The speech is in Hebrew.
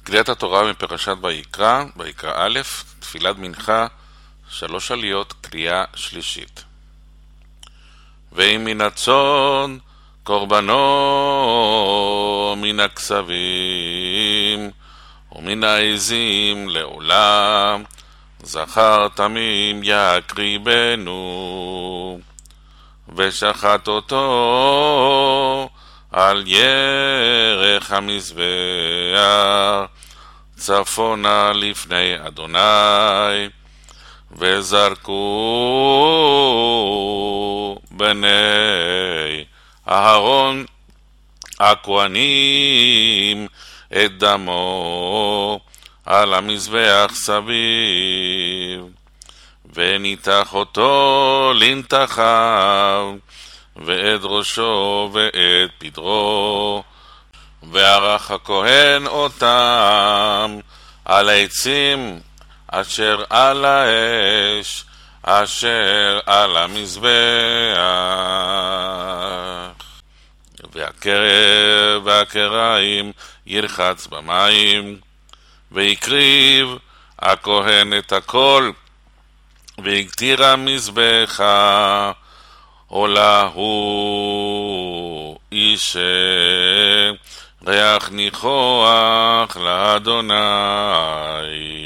קריאת התורה מפרשת ויקרא, ויקרא א', תפילת מנחה, 3 עליות, קריאה שלישית. ואם מן הצאן קורבנו מן הכסבים ומן העזים לעולם זכר תמים יקריבנו ושחט אותו על ירך המזבח צפונה לפני אדוני וזרקו בני אהרון הכהנים את דמו על המזבח סביב וניתח אותו לנתחיו ואת ראשו ואת פדרו וערך הכהן אותם על העצים אשר על האש אשר על המזבח והקרב והקריים ירחץ במים ויקריב הכהן את הכל והקטיר המזבחה עולה הוא איש ריח ניחוח לאדוני